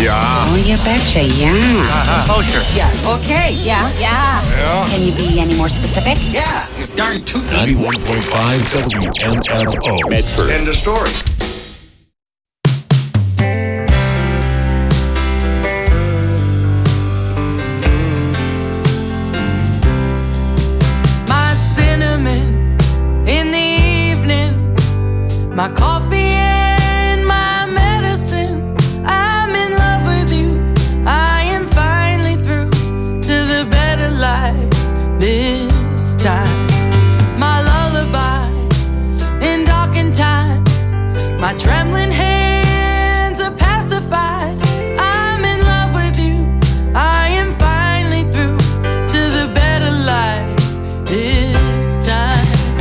Yeah. Oh, you betcha, yeah. Oh, sure. Yeah. Okay, yeah. Can you be any more specific? Yeah. You're darn tootin'. 91.5 WMFO. Medford. End of story. My cinnamon in the evening, my coffee and my medicine. I'm in love with you. I am finally through to the better life this time. My lullaby in darkened times, my trembling hands are pacified. I'm in love with you. I am finally through to the better life this time.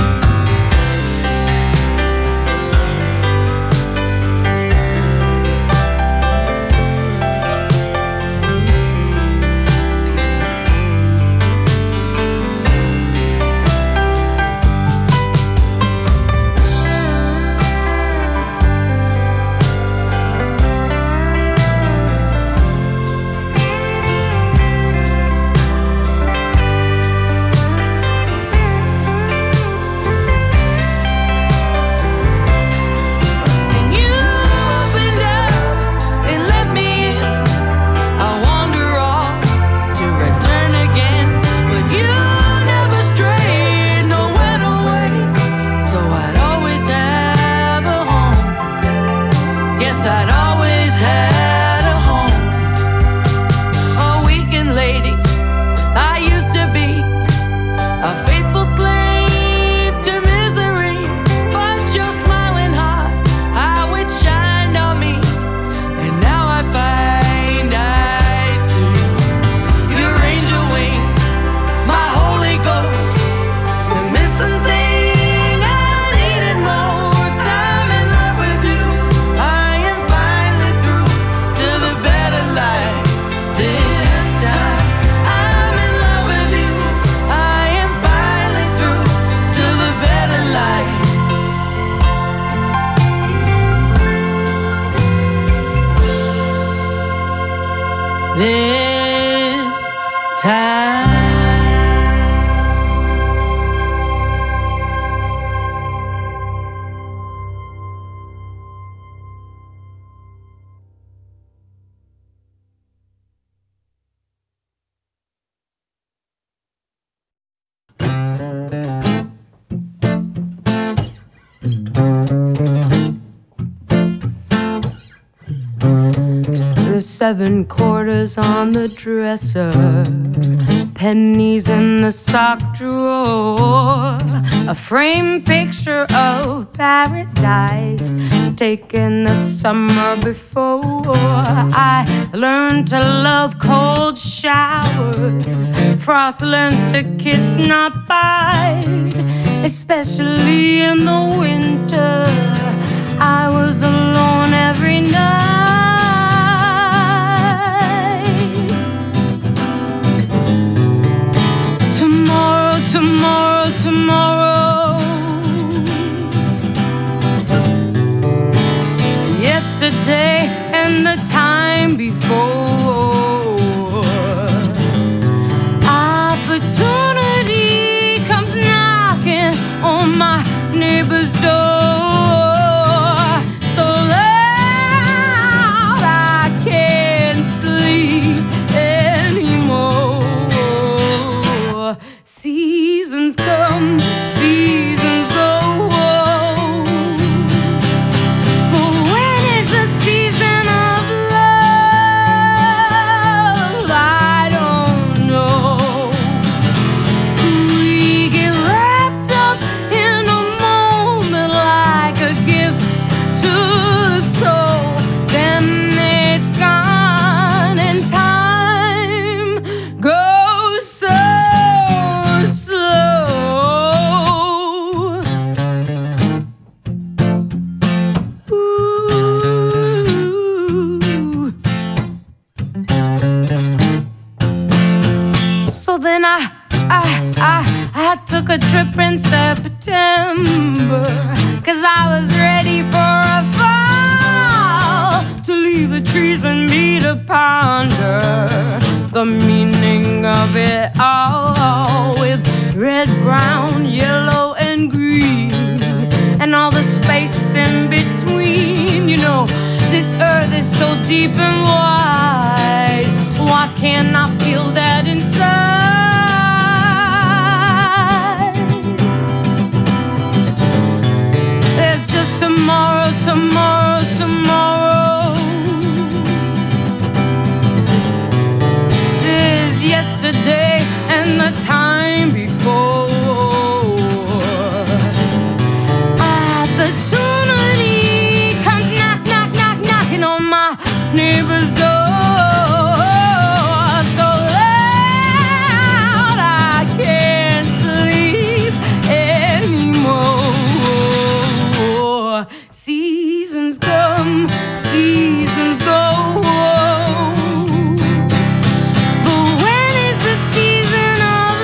And you opened up and let me in. I wander off to return again, but you never strayed, no went away. So I'd always have a home. Yes, I'd always had a home. A weekend lady I used to be, a faithful slave to misery. But your smiling heart, how it shined on me, and now I find I see your angel wings, my Holy Ghost, the missing thing I needed most. I'm in love with you. I am finally through to the better life this time. I'm in love with you. I am finally through to the better life. This time. The 7 quarters on the dresser, pennies in the sock drawer, a framed picture of paradise taken the summer before. I learned to love cold showers. Frost learns to kiss, not bite, especially in the winter. I was alone every night. Tomorrow, tomorrow, tomorrow. Yesterday and the time before. Opportunity comes knocking on my neighbor's door. So loud I can't sleep anymore. Seasons come, seasons go. But when is the season of love? I don't know. We get wrapped up in a moment like a gift to the soul. Then it's gone and time goes so slow. Ooh. So then I took a trip in September, 'cause I was ready for a fall to leave the treason me to ponder the meaning of it all, with red, brown, yellow, and green, and all the space in between. You know, this earth is so deep and wide. Why can't I feel that inside? There's just tomorrow, tomorrow, tomorrow. There's yesterday and the time before. Opportunity comes knock, knock, knock, knocking on my neighbor's door. So loud I can't sleep anymore. Seasons come, seasons go. But when is the season of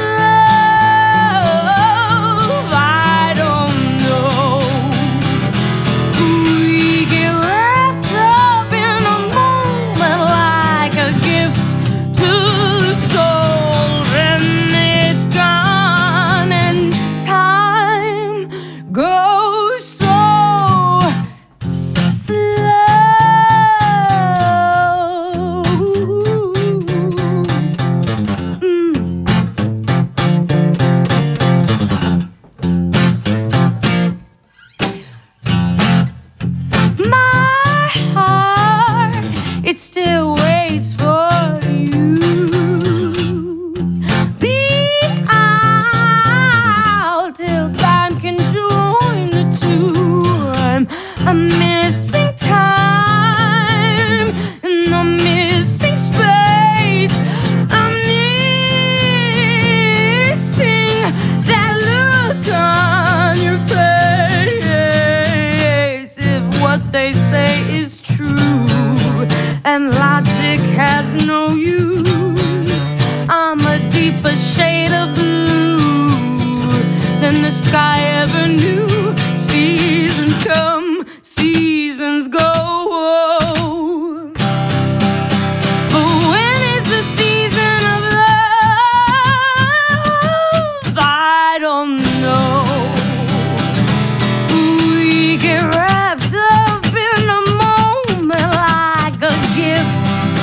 love? I don't know. We get wrapped up in a moment like a gift to the soul, and it's gone, and time goes so slow. My heart, it still waits for you. Be out till time can join the two. I'm missing time, and I'm missing space. I'm missing that look on your face. If what they say is true and logic has no use, I'm a deeper shade of blue than the sky ever knew. Seasons come, seasons go. But when is the season of love? I don't know. We get wrapped up in a moment like a gift.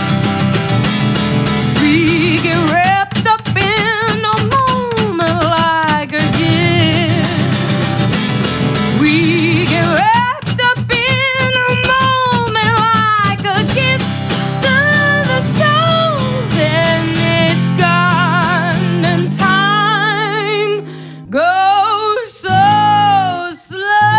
We get wrapped up in a moment like a gift. We get wrapped up in a moment like a gift to the soul, then it's gone, and time goes so slow.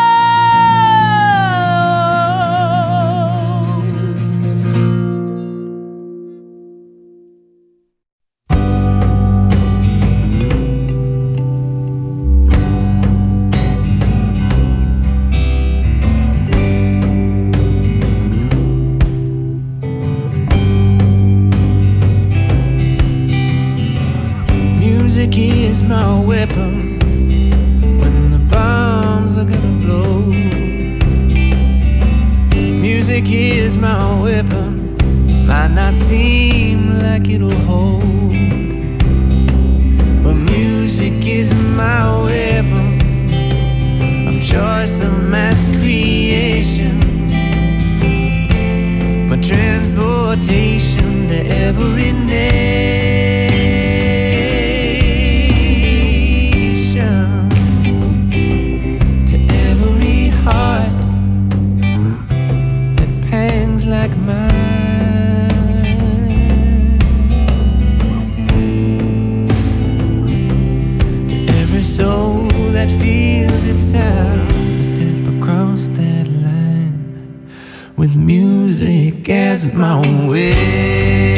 Music is my weapon when the bombs are gonna blow. Music is my weapon, might not seem like it'll hold, but music is my weapon of choice, of mass creation, my transportation to every nation, to every heart that pangs like mine, to every soul that feels its sound. Step across that line with music as my way.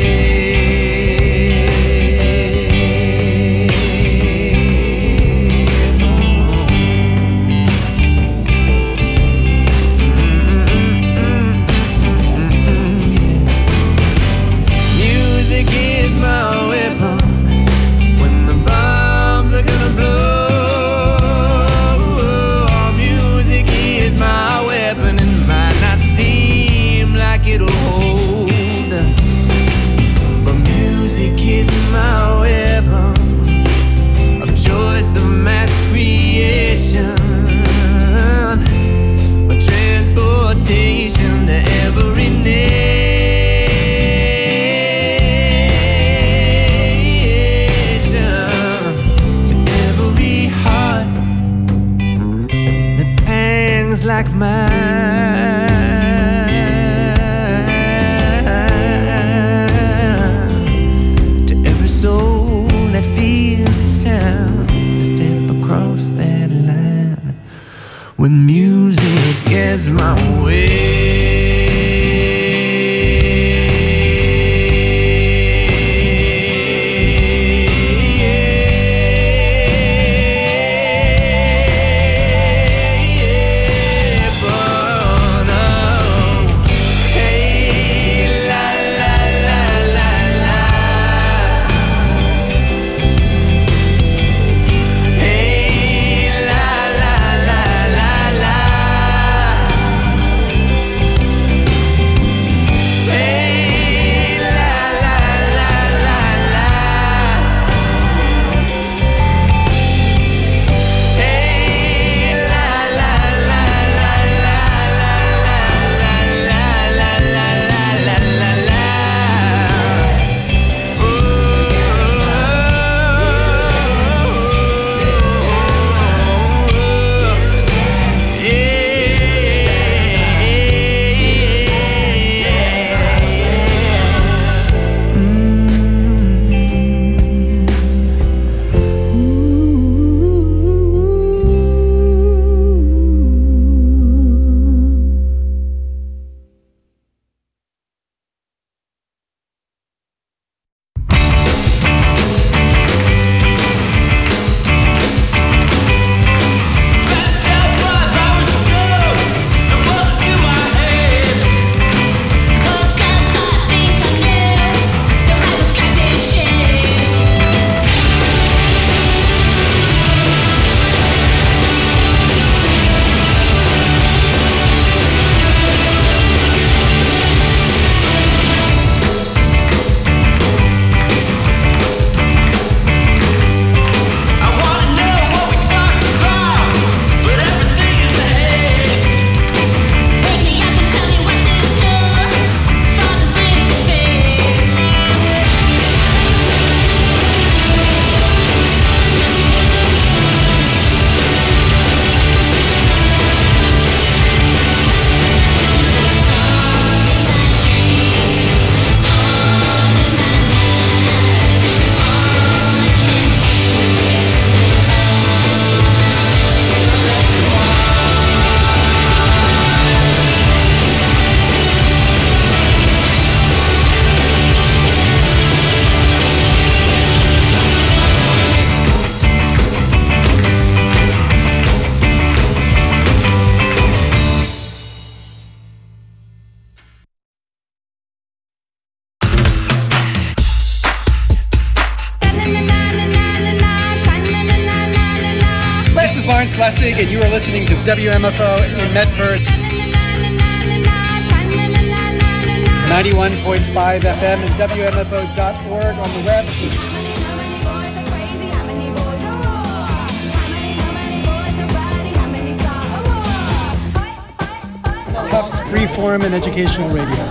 Music is my weapon when the bombs are gonna blow. Music is my weapon, and might not seem like it'll things like mine. To every soul that feels it's time to step across that line, when music is my way. Lawrence Lessig, and you are listening to WMFO in Medford. 91.5 FM and WMFO.org on the web. Tufts Freeform and Educational Radio.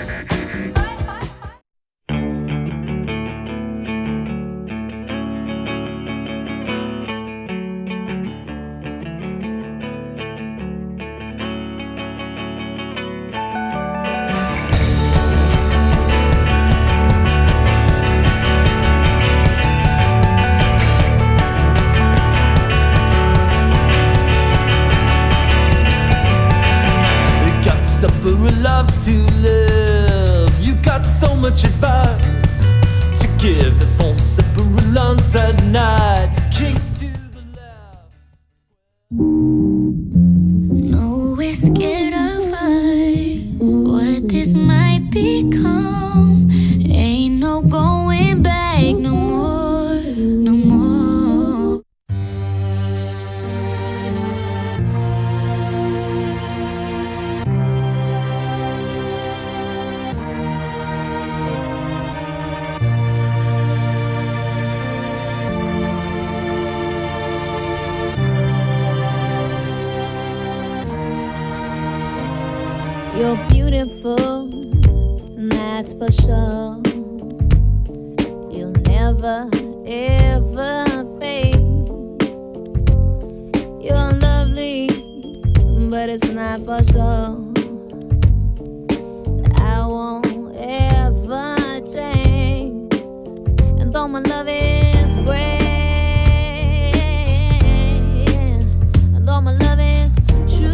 Loves to live. You got so much advice to give. The phone separate lunch at night. Kings to the left. No, we're scared of us. What this might become. Ain't no going back no more. No more. You're beautiful, that's for sure. You'll never, ever fade. You're lovely, but but it's not for sure. I won't ever change, and though my love is great, and though my love is true,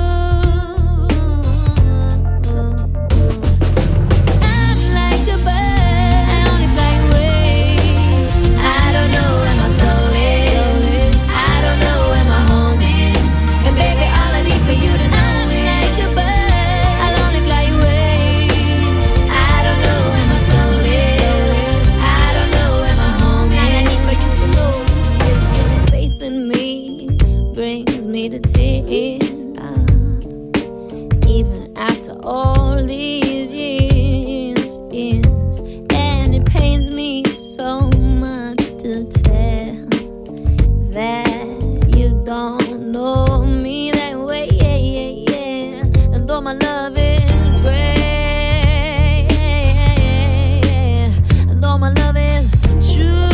I'm like a bird, I only fly away. I don't know where my soul is, I don't know where my home is, and baby, all I need for you to know is like a bird, I'll only fly away. I don't know where my soul is, I don't know where my home is, all I need for you to know is your faith in me brings me to tears. Even after all these years, and it pains me so much to tell that you don't know me that way, and though my love is great, and though my love is true,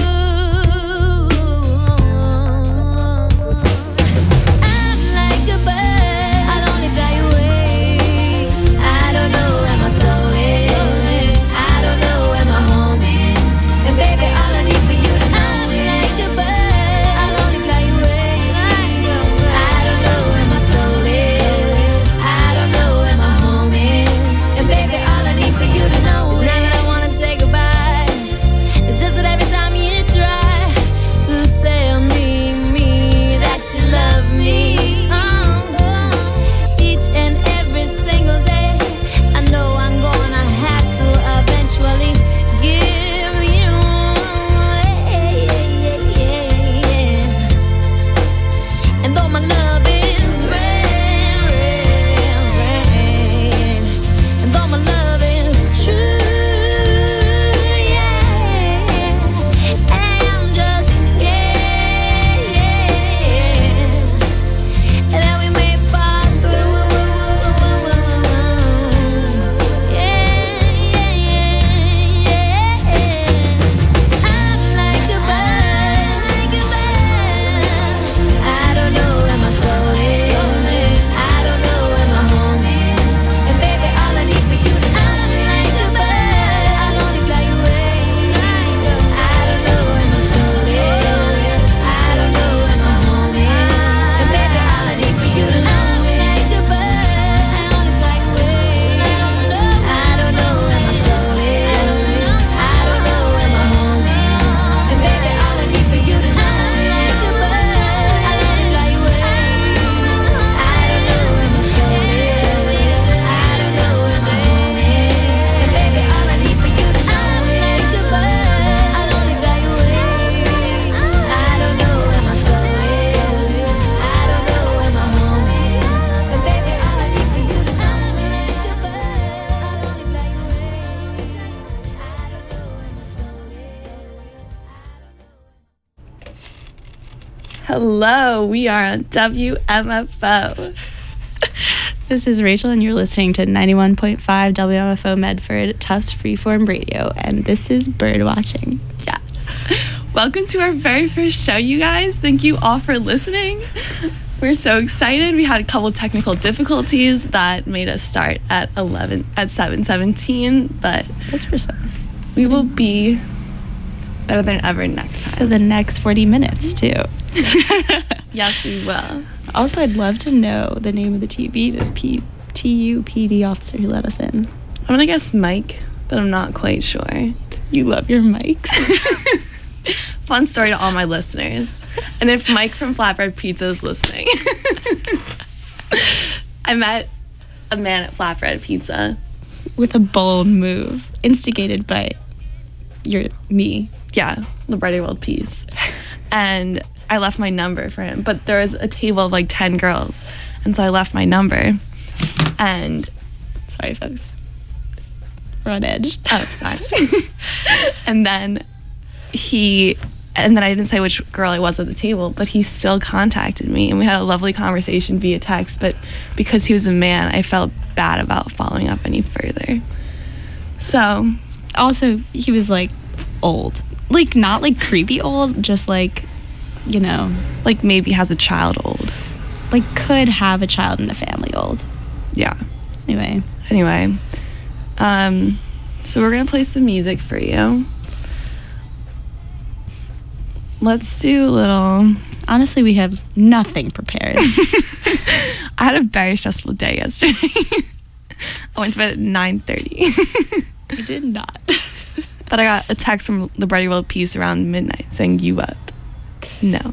I'm like a bird, I'll only fly away. I don't know where my soul is, I don't know where my home is, and baby, all I need for you to know is like a bird, I'll only fly away. I don't know where my soul is, I don't know where my home is, and baby, all I need for you to know is not that I wanna say goodbye. It's just that every time you try to tell me that you love me, each and every single day, I know I'm gonna have to eventually give you, and though my love is real, and though my love is true, I'm just scared that we may fall through. I'm like a bird, I don't know where my soul is, I don't know where my home is, and baby, all I need for you to know is like a bird, I'll only fly away. I don't know where my soul is, I don't know where my home is, and baby, all I need for you to know is like a bird, I'll only fly away. I don't know where my soul is, I don't know where my home is, and baby, all I need for you to know is like a bird, I'll only fly away. I don't know where my soul is, I don't know where my home is, and baby, all I need for you to know is like a bird, I'll only fly away. I don't know where my soul is, I don't know where my home is, and baby, all I need for you to know is like a bird, I'll only fly away. I don't know where my soul is. Hello, we are on WMFO. This is Rachel, and you're listening to 91.5 WMFO Medford Tufts Freeform Radio, and this is Bird Watching. Yes. Welcome to our very first show, you guys. Thank you all for listening. We're so excited. We had a couple technical difficulties that made us start at 7:17, but That's precise. we will be better than ever next time. For the next 40 minutes, too. Yes, we will. Also, I'd love to know the name of the TUPD officer who let us in. I'm gonna guess Mike, but I'm not quite sure. You love your mics. Fun story to all my listeners. And if Mike from Flatbread Pizza is listening, I met a man at Flatbread Pizza. With a bold move, instigated by me. Yeah, Libretti World Peace. And I left my number for him, but there was a table of like 10 girls, and so I left my number. And Sorry, folks. We're on edge. oh, sorry. and then I didn't say which girl I was at the table, but he still contacted me, and we had a lovely conversation via text. But because he was a man, I felt bad about following up any further. So Also, he was like old. Like, not like creepy old, just like, you know. like maybe has a child old. like could have a child in the family old. Yeah. Anyway, so we're gonna play some music for you. Let's do a little. honestly, we have nothing prepared. I had a very stressful day yesterday. I went to bed at 9:30. I did not. But I got a text from the Brady World Peace around midnight saying, "You up?" No.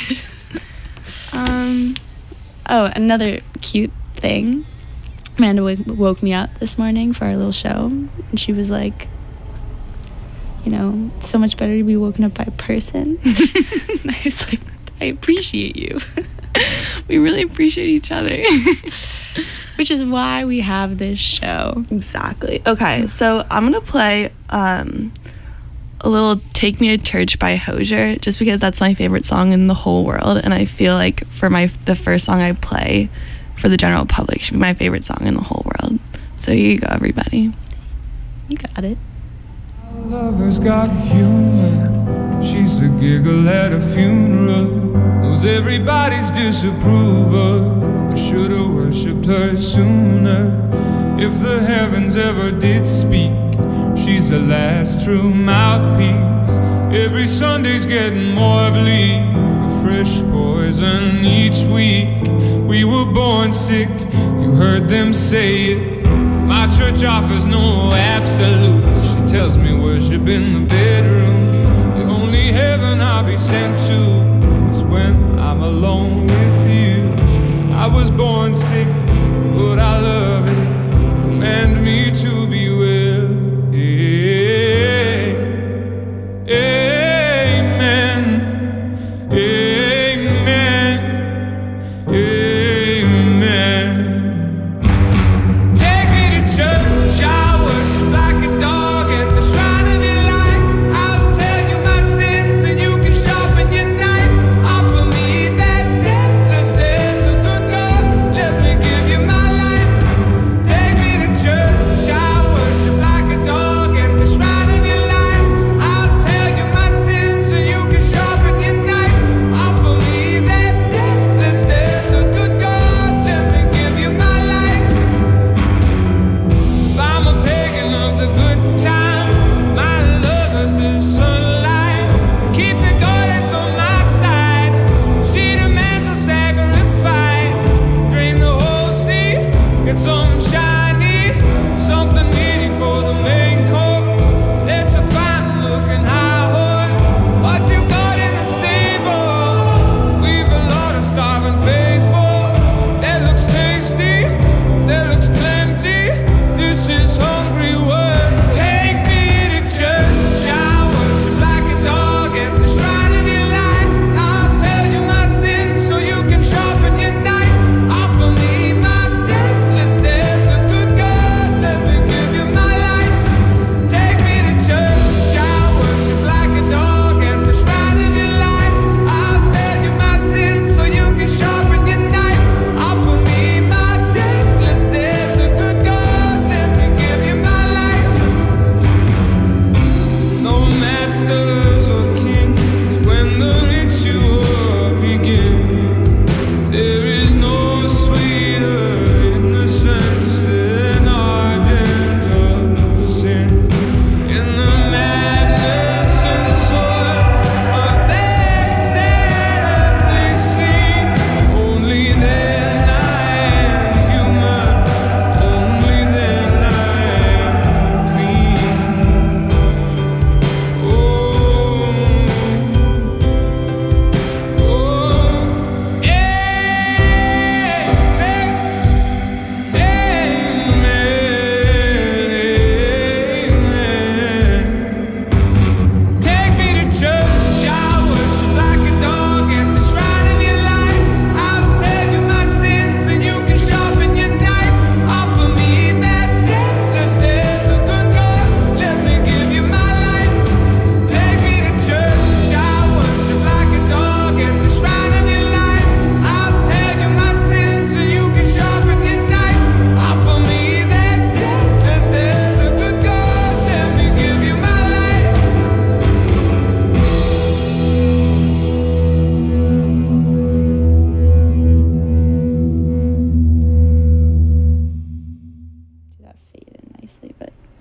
Oh, another cute thing. Amanda woke me up this morning for our little show, and she was like, you know, it's so much better to be woken up by a person. And I was like, I appreciate you. We really appreciate each other. Which is why we have this show. Exactly. Okay, so I'm gonna play a little "Take Me to Church" by Hozier, just because that's my favorite song in the whole world, and I feel like for the first song I play for the general public should be my favorite song in the whole world. So here you go, everybody. You got it. Lover's got humor. She's the giggle at a funeral. Knows everybody's disapproval. I should've worshipped her sooner. If the heavens ever did speak, she's the last true mouthpiece. Every Sunday's getting more bleak, a fresh poison each week. We were born sick, you heard them say it. My church offers no absolutes. She tells me worship in the bedroom. The only heaven I'll be sent to is when I'm alone with you. I was born sick, but I love it. Command me to be well. Yeah. Amen. Amen. Amen. Take me to church, I worship like a dog at the shrine of your light. I'll tell you my sins and you can sharpen your knife. Offer me that deathless death, the good God, let me give you my life. Take me to church, I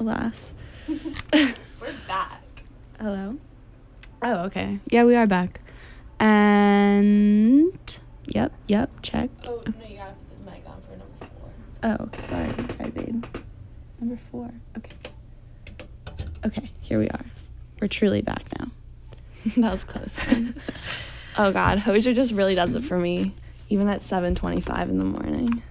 Alas. We're back. Hello? Oh, okay. Yeah, we are back. And... Yep, check. Oh, no, you gotta put the mic on for number 4. Oh, sorry, babe. Number 4. Okay. Okay, here we are. We're truly back now. That was close. Oh, God. Hozier just really does it for me, even at 7:25 in the morning.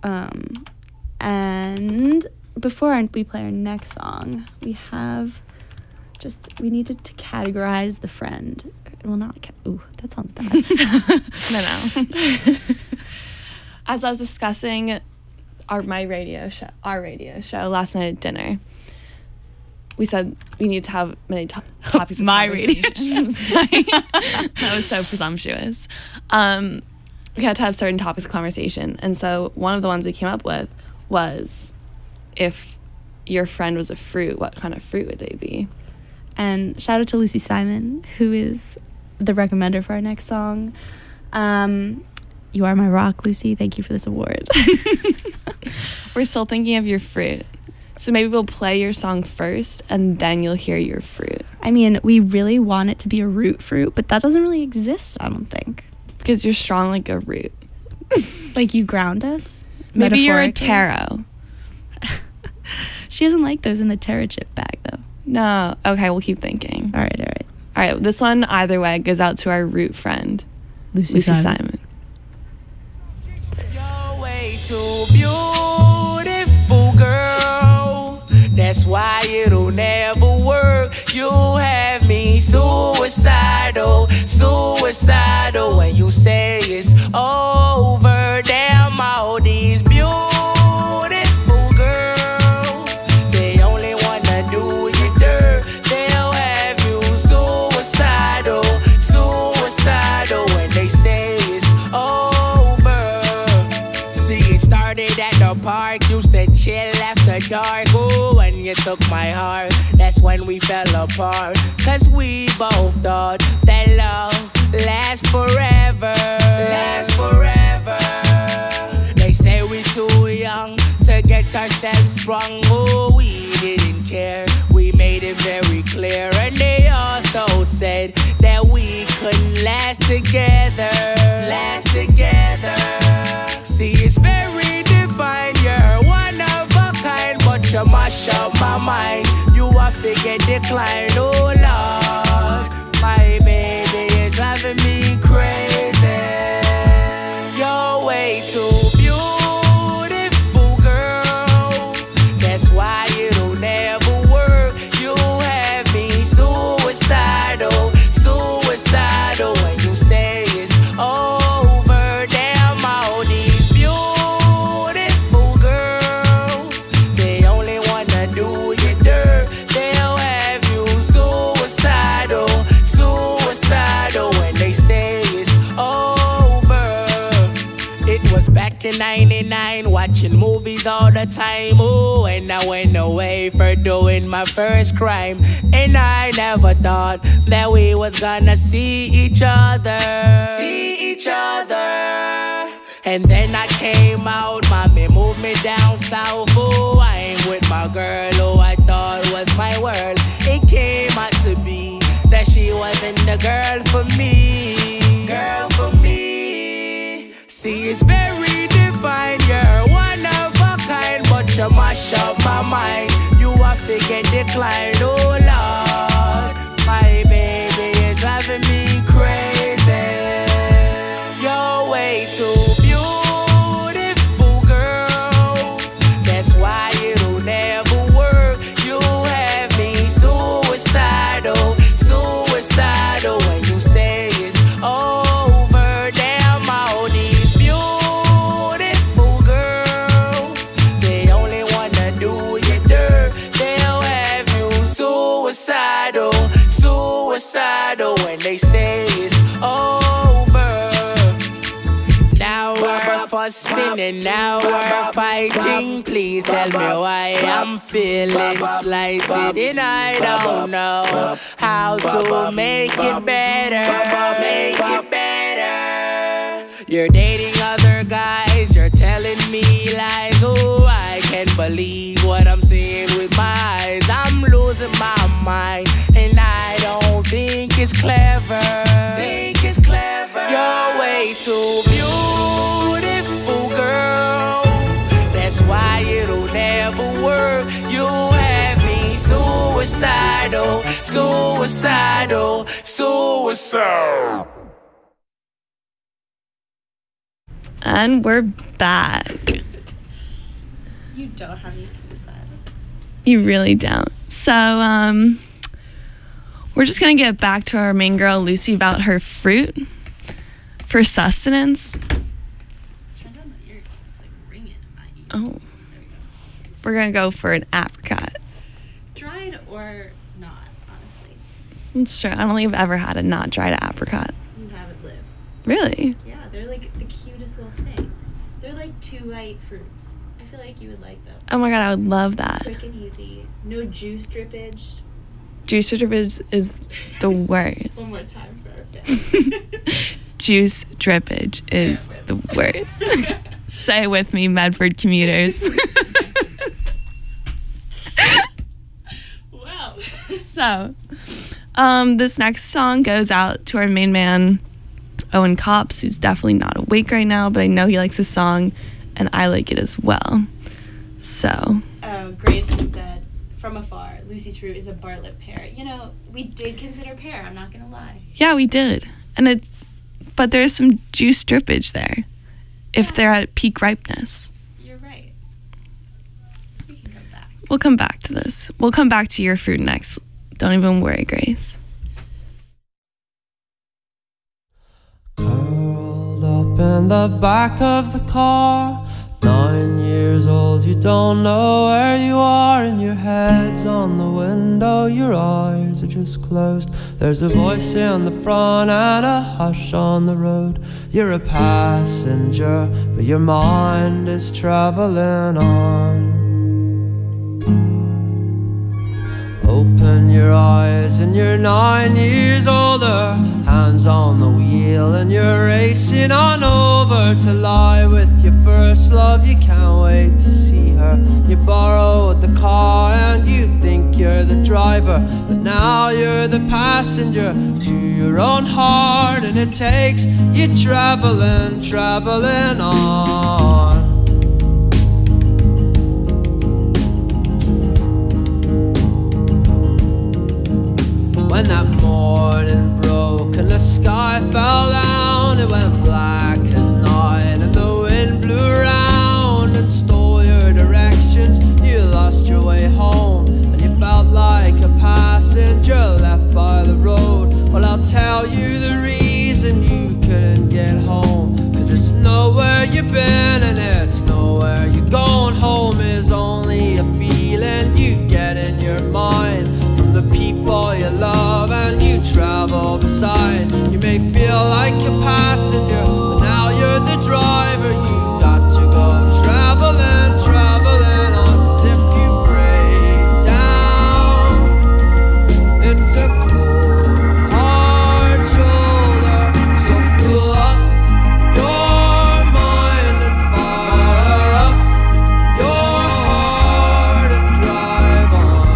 And before we play our next song, we need to categorize the friend. Well, not ooh, that sounds bad. No. As I was discussing our radio show last night at dinner, we said we need to have many topics of conversation. Sorry. That was so presumptuous. We had to have certain topics of conversation, and so one of the ones we came up with was, if your friend was a fruit, what kind of fruit would they be? And shout out to Lucy Simon, who is the recommender for our next song. You are my rock, Lucy. Thank you for this award. We're still thinking of your fruit. So maybe we'll play your song first, and then you'll hear your fruit. I mean, we really want it to be a root fruit, but that doesn't really exist, I don't think. Because you're strong like a root. Like you ground us? Maybe you're a taro. She doesn't like those in the taro chip bag, though. No. Okay, we'll keep thinking. All right. All right, this one, either way, goes out to our root friend, Lucy Simon. You're way too beautiful, girl. That's why it'll never work. You have me suicidal when you say it's over. Damn, all these beautiful girls, they only wanna do you dirt. They'll have you suicidal when they say it's over. See, it started at the park, used to chill after dark. Ooh, when you took my heart, that's when we fell apart. Cause we both thought that love lasts forever. They say we too young to get ourselves sprung. Oh, we didn't care, we made it very clear. And they also said that we couldn't last together. See, it's very defined, you're one of a kind, but you mash up my mind. You a figure decline, oh Lord. My baby is driving me crazy. You're way too beautiful, girl. That's why it'll never work. You have me suicidal when you say it's over. Damn, all these beautiful girls, they only wanna do you dirt. They'll have you suicidal when they say it's over. It was back in 99, watching movies all the time. Oh, and I went away for doing my first crime. And I never thought that we was gonna see each other. And then I came out, mommy moved me down south. Oh, I ain't with my girl who I thought was my world. It came out to be that she wasn't the girl for me. See, it's very defined, you're one of a kind, but you mash up my mind. You a figure decline, oh Lord. My baby is driving me crazy. You're way too beautiful, girl. That's why it'll never work. You have me suicidal when you say it's over. Damn, all these beautiful girls, they only wanna do you dirt. They'll have you suicidal when they say it's over. Now we're fussing and now we're fighting. Please tell me why I'm feeling slighted, and I don't know how to make it better. You're dating other guys, you're telling me lies. Oh, I can't believe what I'm seeing with my eyes. that's why it'll never work. You have me suicidal, suicidal, suicidal. And we're back. You don't have any suicide. You really don't. So, we're just gonna get back to our main girl, Lucy, about her fruit for sustenance. Turns on the ear. It's like ringing in my ear. Oh. There we go. We're gonna go for an apricot. Dried or not, honestly. It's true. I don't think I've ever had a not dried apricot. You haven't lived. Really? Yeah, they're like the cutest little things. They're like 2 white fruits. I feel like you would like them. Oh my god, I would love that. Quick and easy. No juice drippage. Juice drippage is the worst. One more time for our fans. Juice drippage is the worst. Say it with me, Medford commuters. Wow. So, this next song goes out to our main man, Owen Copps, who's definitely not awake right now, but I know he likes this song, and I like it as well. So. Oh, Grace just said, from afar, Lucy's fruit is a Bartlett pear. You know, we did consider pear, I'm not gonna lie. Yeah, we did. But there's some juice drippage there, if they're at peak ripeness. You're right. We can come back. We'll come back to this. We'll come back to your fruit next. Don't even worry, Grace. Curled up in the back of the car, 9 years old, you don't know where you are, and your head's on the window, your eyes are just closed. There's a voice in the front and a hush on the road. You're a passenger, but your mind is traveling on. Open your eyes and you're 9 years older, hands on the wheel and you're racing on over to lie with your first love. You can't wait to see her. You borrowed the car and you think you're the driver, but now you're the passenger to your own heart, and it takes you traveling, traveling on. When that morning broke and the sky fell down, it went black as night and the wind blew around and stole your directions. You lost your way home and you felt like a passenger left by the road. Well, I'll tell you the reason you couldn't get home, 'cause it's nowhere you've been and it's nowhere you're going. Home is only a feeling you get in your mind from the people you love and you travel beside. You may feel like a passenger, but now you're the driver. You got to go traveling, traveling on. 'Cause if you break down, it's a cold, hard shoulder. So fill up your mind and fire up your heart and drive on.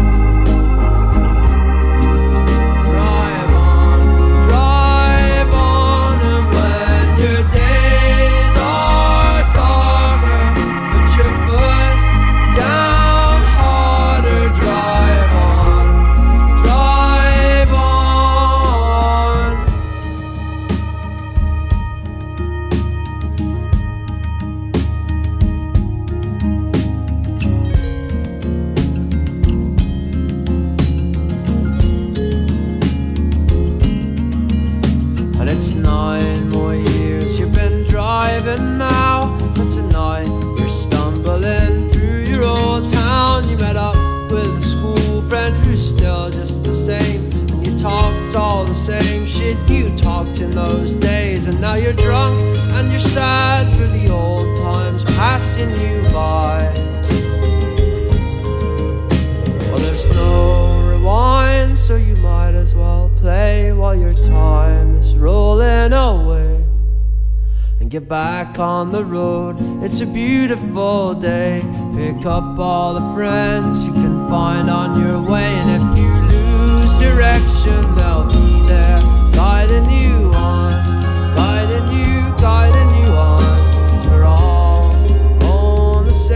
Drive on, drive on, and when your days are darker, put your foot down harder. Drive on, drive on. And it's 9 more years you've been driving now, but tonight you're stumbling through your old town. You met up with a school friend who's still just the same, and you talked all the same shit you talked in those days. And now you're drunk and you're sad for the old times passing you by. Well, there's no rewind, so you might as well play while your time is rolling away, and get back on the road. It's a beautiful day. Pick up all the friends you can find on your way, and if you lose direction, they'll be there guiding you on, guiding you on. 'Cause we're all going the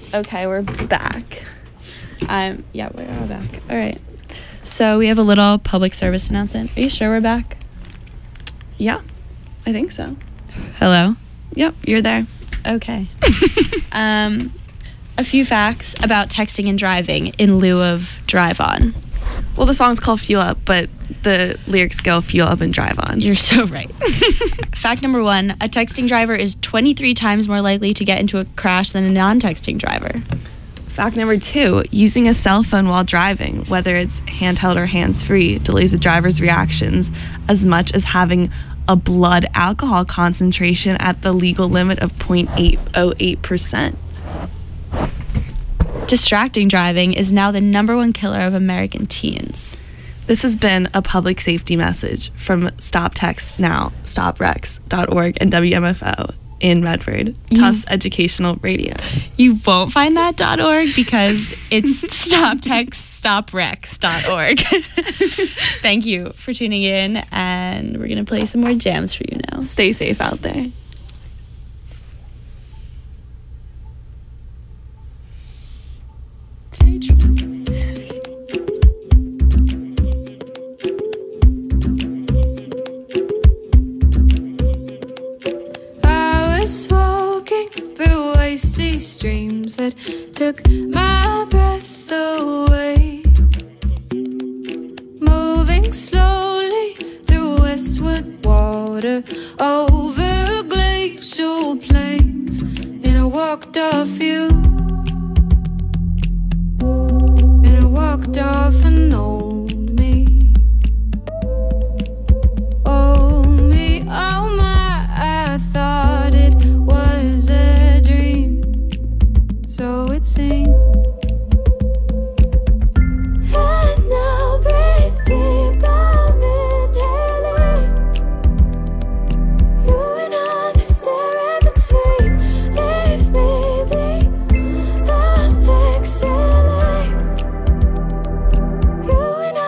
Okay, we're back. Yeah, we are back. All right. So we have a little public service announcement. Are you sure we're back? Yeah, I think so. Hello? Yep, you're there. Okay. A few facts about texting and driving in lieu of drive on. Well, the song's called Fuel Up, but the lyrics go fuel up and drive on. You're so right. Fact number 1, a texting driver is 23 times more likely to get into a crash than a non-texting driver. Fact number 2, using a cell phone while driving, whether it's handheld or hands-free, delays a driver's reactions as much as having a blood alcohol concentration at the legal limit of 0.808%. Distracting driving is now the #1 killer of American teens. This has been a public safety message from Stop Text Now, StopRex.org, and WMFO in Medford, Tufts Educational Radio. You won't find that .org because it's StopTextStopRex.org. Thank you for tuning in, and we're going to play some more jams for you now. Stay safe out there. I was walking through icy streams that took my breath away, moving slowly through westward water over glacial plains, and I walked off you, and I walked off an old me. Oh me, oh my, I thought it was a dream, so it seemed. And now breathe deep, I'm inhaling. You and others there in between. Leave me be, I'm exhaling. You and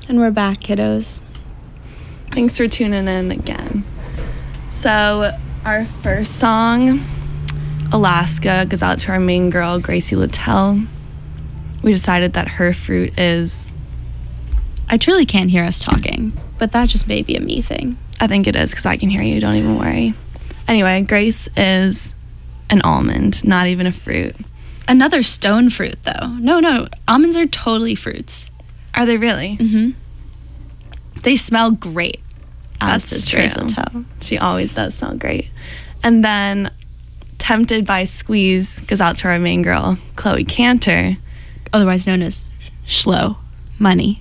And we're back, kiddos. Thanks for tuning in again. So, our first song, Alaska, goes out to our main girl, Gracie Littell. We decided that her fruit is... I truly can't hear us talking, but that just may be a me thing. I think it is, because I can hear you. Don't even worry. Anyway, Grace is an almond, not even a fruit. Another stone fruit, though. No, almonds are totally fruits. Are they really? Mm-hmm. They smell great. That's true. She always does smell great. And then Tempted by Squeeze goes out to our main girl, Chloe Cantor. Otherwise known as Schlo Money.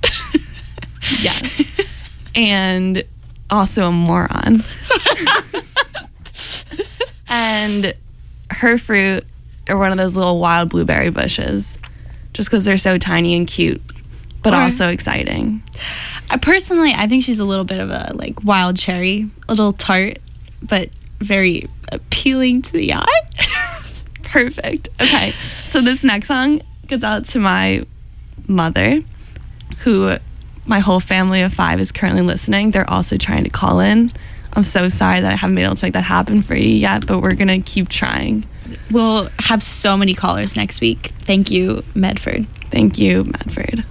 Yes. And also a moron. And her fruit are one of those little wild blueberry bushes, just because they're so tiny and cute, but also exciting. I think she's a little bit of a like wild cherry, a little tart, but very appealing to the eye. Perfect. Okay, so this next song goes out to my mother, who my whole family of 5 is currently listening. They're also trying to call in. I'm so sorry that I haven't been able to make that happen for you yet, but we're gonna keep trying. We'll have so many callers next week. Thank you, Medford. Thank you, Medford.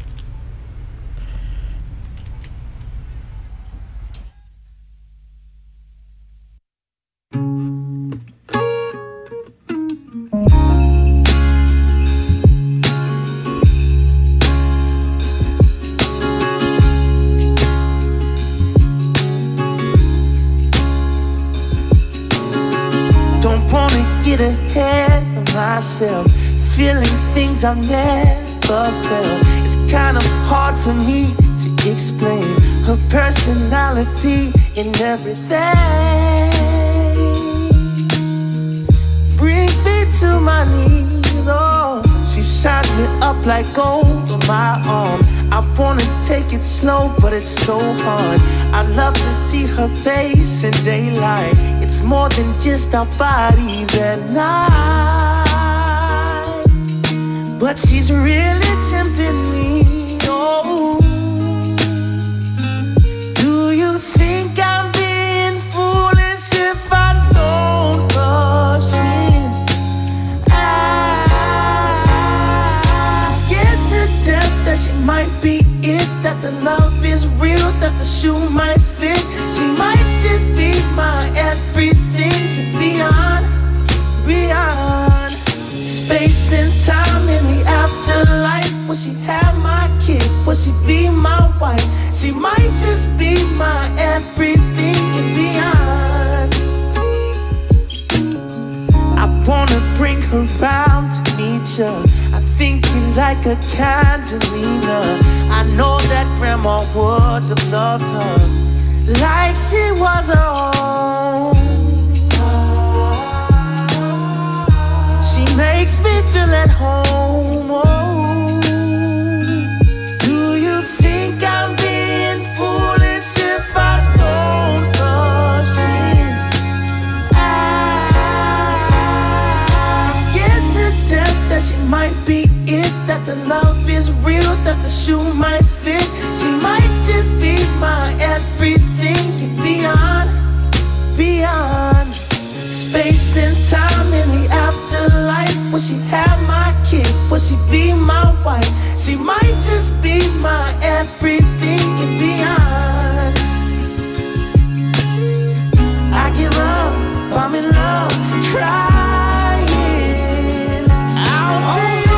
Get ahead of myself, feeling things I've never felt. It's kind of hard for me to explain her personality and everything. Brings me to my knees, oh. She shines me up like gold on my arm. I wanna take it slow, but it's so hard. I love to see her face in daylight. It's more than just our bodies at night. But she's really tempting me, oh. Do you think I'm being foolish if I don't rush in? I'm scared to death that she might be it, that the love is real, that the shoe might fit. She might just be my everything and beyond, beyond space and time in the afterlife. Will she have my kids? Will she be my wife? She might just be my everything and beyond. I wanna bring her round to meet you. I think you like a Candelina. I know that grandma would have loved her like she was her own. She makes me feel at home, oh. Do you think I'm being foolish if I don't rush in? I'm scared to death that she might be it, that the love is real, that the shoe might fit. She might just be my everything and beyond, beyond space and time in the afterlife. Will she have my kids? Will she be my wife? She might just be my everything and beyond. I give up, I'm in love, trying. I'll tell you.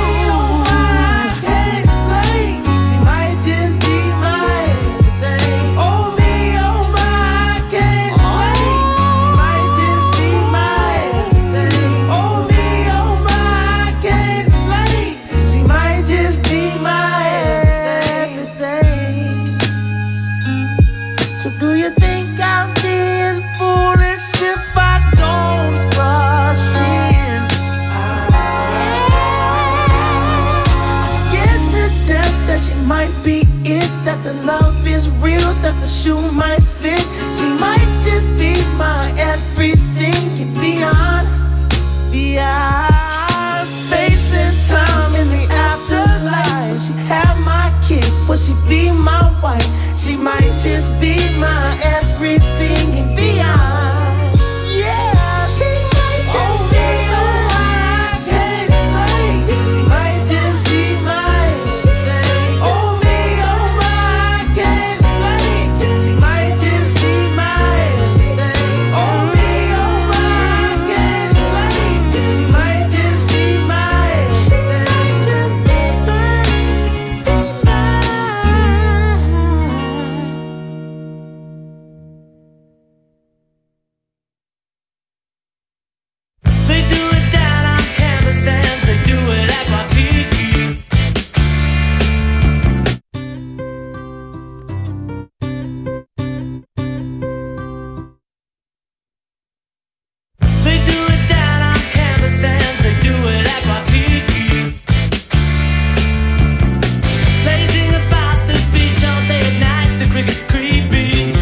That the love is real, that the shoe might fit. She might just be my everything and beyond, beyond space and time in the afterlife. Will she have my kids? Will she be white. She might just be my everything and beyond. Yeah, she might just be my everything. She might just be my everything. Oh me, oh my, I can't explain. She might just be my everything. Oh me, oh my, I can't explain. She might just be my everything. She might just be They do it down on canvas and they do it at Waikiki. They do it down on canvas and they do it at Waikiki. Lazing about the beach all day and night, the cricket's creepy.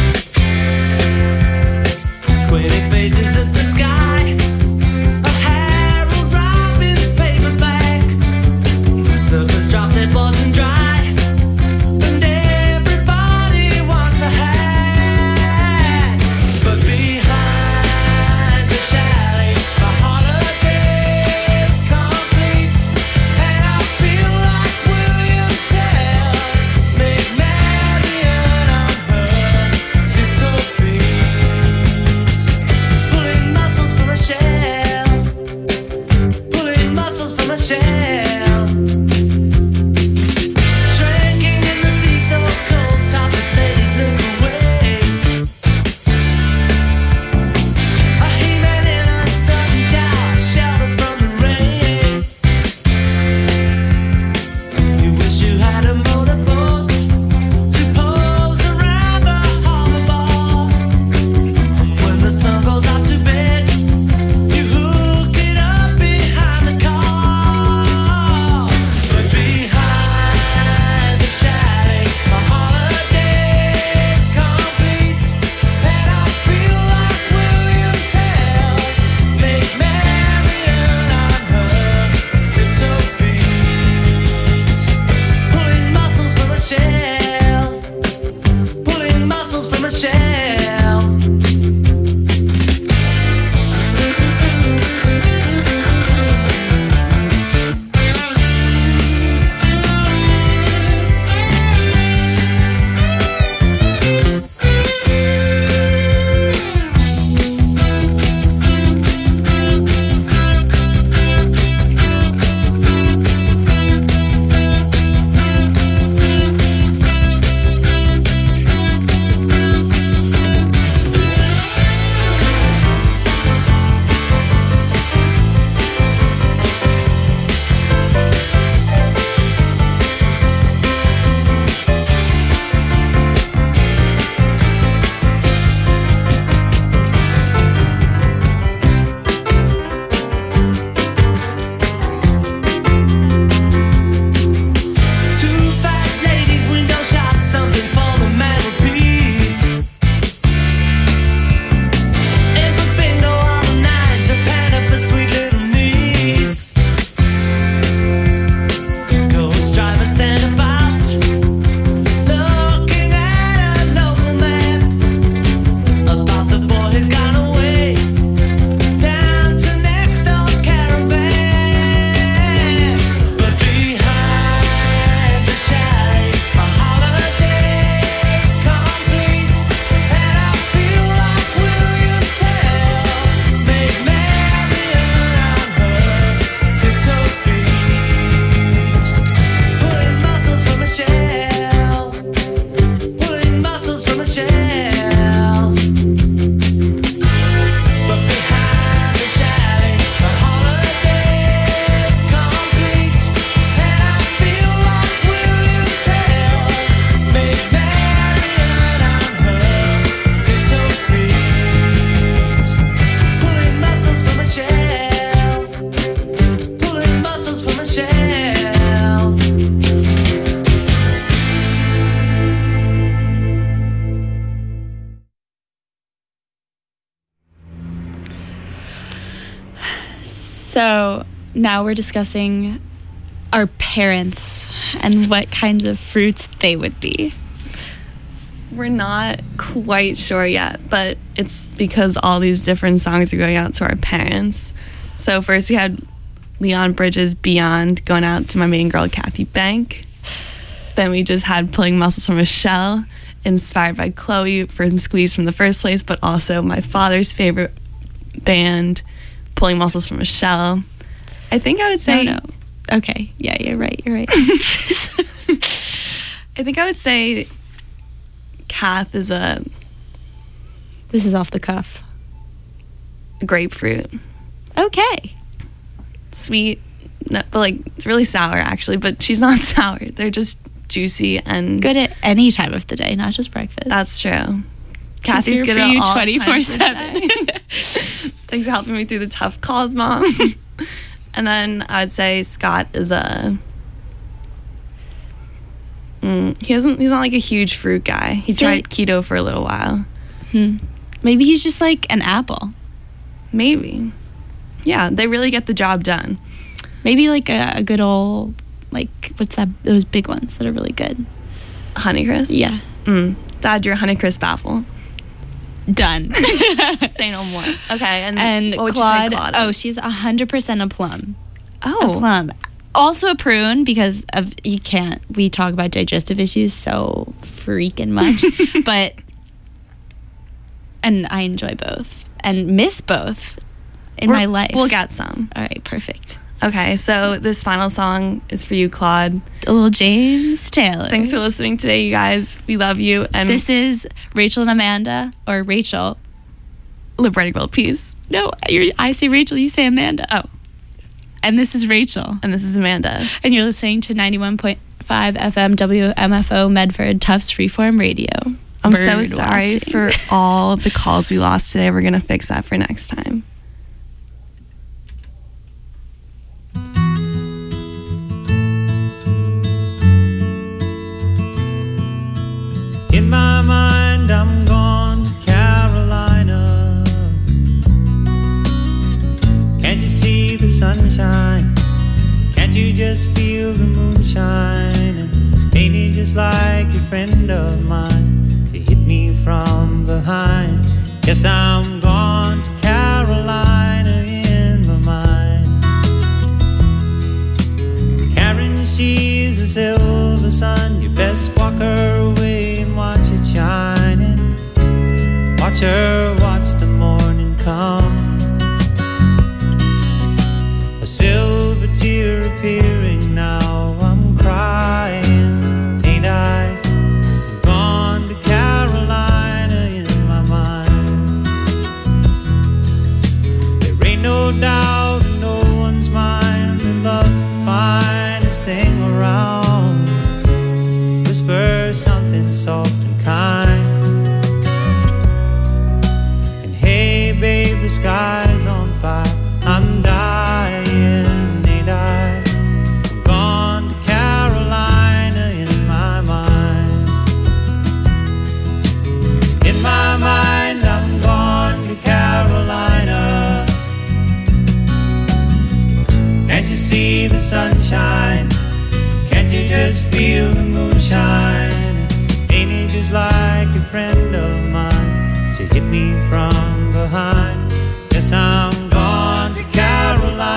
Squinting faces at the sky. A Harold Robbins paperback. Surfers drop their boards and dry. And everybody wants a hat. But behind the chalet, my holiday is complete. And I feel like William Tell. Make Marion on her tiptoe feet. Pulling muscles from a shell. Pulling muscles from a shell. Shrinking in the sea so cold, topless ladies look away. A he-man in a sudden shower shelters from the rain. You wish you had a motorboat to pose around the harbor bar. When the sun goes out to bed, you hook it up behind the car. But behind the chalet, my holiday's complete. And I feel like William Tell. Make Marion on her tiptoe feet. Pulling muscles from a shell. Pulling muscles from a shell. Two fat ladies window shop, something for the mantelpiece. And for bingo all the nights, a pan for sweet little niece. Coach driver stand about, looking at a local map. About the boy who's gone away, down to next door's caravan. But behind the chalet, my holiday's complete. And I feel like William Tell. Make Marion on her tiptoe feet. Pulling muscles from a shell. Pulling muscles from a shell. But behind the chalet, my holiday's complete. And I feel like William Tell. Make Marion on her tiptoe feet. Pulling muscles from a shell. Pulling muscles from a shell. So now we're discussing our parents and what kinds of fruits they would be. We're not quite sure yet, but it's because all these different songs are going out to our parents. So first we had Leon Bridges' Beyond going out to my main girl, Kathy Bank. Then we just had Pulling Muscles from Michelle, inspired by Chloe from Squeeze from the first place, but also my father's favorite band, Pulling Muscles from Michelle. I think I would say... No. Okay. Yeah, you're right. I think I would say Kath is a... This is off the cuff. Grapefruit. Okay. Sweet, no, but like it's really sour actually, but she's not sour. They're just juicy and good at any time of the day, not just breakfast. That's true. Cassie's good at you 24/7. Thanks for helping me through the tough calls, Mom. And then I would say Scott is a he's not like a huge fruit guy. He tried keto for a little while. Maybe he's just like an apple. Maybe. Yeah, they really get the job done. Maybe like a good old, like, what's that? Those big ones that are really good. Honeycrisp? Yeah. Dad, you're a Honeycrisp apple. Done. Say no more. Okay, and what would Claude, you say Claude oh, is? she's 100% a plum. Oh. A plum. Also a prune because of we talk about digestive issues so freaking much. And I enjoy both and miss both in my life. We'll get some. All right, perfect. Okay, so this final song is for you, Claude. A little James Taylor. Thanks for listening today, you guys. We love you. And this is Rachel and Amanda, or Rachel. Libretti World Peace. No, I say Rachel, you say Amanda. Oh. And this is Rachel. And this is Amanda. And you're listening to 91.5 FM WMFO Medford Tufts Freeform Radio. I'm so sorry for all the calls we lost today. We're going to fix that for next time. In my mind, I'm gone to Carolina. Can't you see the sunshine? Can't you just feel the moonshine? And ain't it just like a friend of mine to hit me from behind? Guess I'm gone to Carolina in my mind. Karen, she's a silver sun. You best walk her away and watch it shining. Watch her watch the morning come. A silver tear appearing now. I'm crying, ain't I? I'm gone to Carolina in my mind. There ain't no doubt in no one's mind that love's the finest thing around. Whisper something soft and kind. And hey babe, the sky's on fire. I'm dying, ain't I? I'm gone to Carolina in my mind. In my mind, I'm gone to Carolina. Can't you see the sunshine? Can't you just feel the moonshine? Ain't it just like a friend of mine to hit me from behind?